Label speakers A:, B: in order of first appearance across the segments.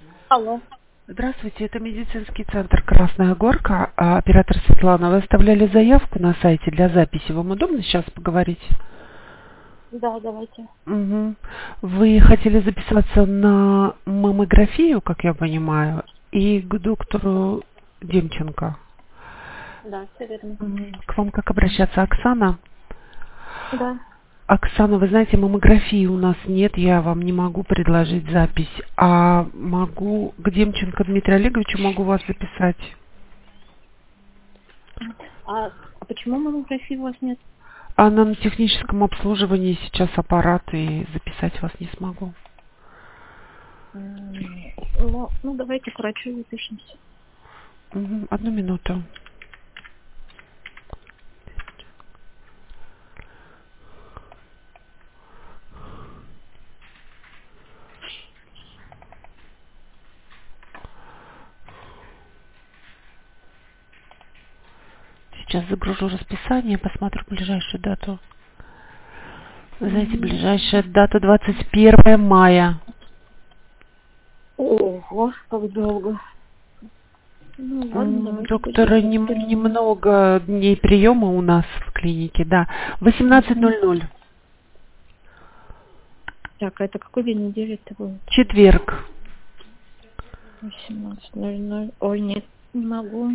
A: Алло.
B: Здравствуйте, это медицинский центр «Красная Горка». Оператор Светлана, вы оставляли заявку на сайте для записи. Вам удобно сейчас поговорить?
A: Да, давайте.
B: Угу. Вы хотели записаться на маммографию, как я понимаю, и к доктору Демченко.
A: Да, все верно.
B: К вам как обращаться? Оксана?
A: Да.
B: Оксана, вы знаете, маммографии у нас нет, я вам не могу предложить запись, а могу к Демченко Дмитрию Олеговичу могу вас записать.
A: А почему маммографии у вас нет?
B: Она на техническом обслуживании сейчас аппарат, и записать вас не смогу.
A: Ну, давайте к врачу запишемся.
B: Одну минуту. Сейчас загружу расписание, посмотрю ближайшую дату. Вы знаете, ближайшая дата 21 мая.
A: Ого, как долго. Ну, ладно, давайте
B: Доктора
A: тогда.
B: немного дней приема у нас в клинике, да. 18:00.
A: Так, а это какой день недели это будет?
B: Четверг.
A: 18:00. Ой, нет, не могу.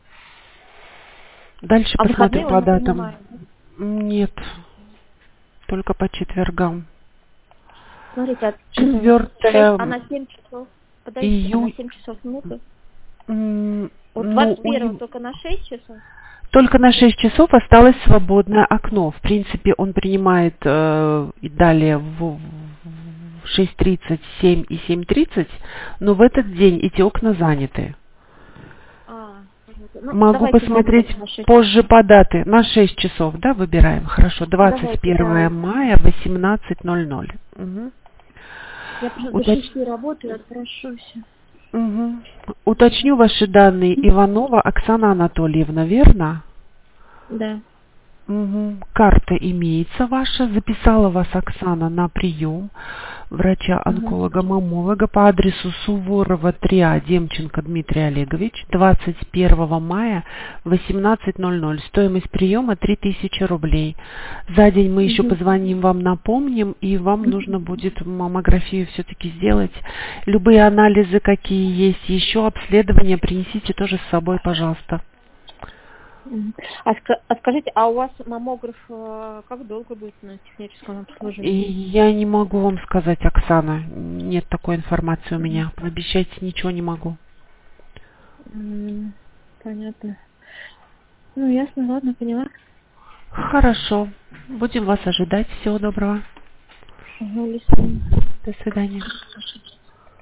B: Дальше
A: А
B: посмотрю
A: выходные вы
B: по
A: не
B: датам.
A: принимаете?
B: Нет, только по четвергам.
A: Смотрите,
B: 4
A: а на 7 часов? Подождите, а на
B: июня.
A: 7 часов нету? Вот
B: Ну,
A: 21 только на 6 часов?
B: только на 6 часов осталось свободное окно. В принципе, он принимает и далее в 6:30, 7 и 7:30, но в этот день эти окна заняты.
A: Понятно. Ну,
B: Могу
A: давайте тогда
B: посмотреть
A: на 6 часов.
B: позже по дате. На 6 часов, да, выбираем? Хорошо.
A: Давайте, да.
B: 21 мая, 18:00. Угу.
A: Я просто до 6 работаю, отпрошусь.
B: Угу. Уточню ваши данные. Иванова Оксана Анатольевна, верно?
A: Да.
B: Угу. Карта имеется ваша. Записала вас Оксана на прием
A: Угу.
B: врача-онколога-маммолога по адресу Суворова 3А, Демченко Дмитрий Олегович, 21 мая, 18:00. Стоимость приема 3000 рублей. За день мы еще
A: Угу.
B: позвоним вам, напомним, и вам нужно будет маммографию все-таки сделать. Любые анализы, какие есть, еще обследования принесите тоже с собой, пожалуйста.
A: А скажите, а у вас маммограф как долго будет на техническом
B: И
A: обслуживании?
B: я не могу вам сказать, Оксана, нет такой информации у меня. Пообещать ничего не могу.
A: Понятно. Ну, ясно, ладно, поняла.
B: Хорошо. Будем вас ожидать. Всего доброго.
A: Ага, до свидания.
B: До свидания.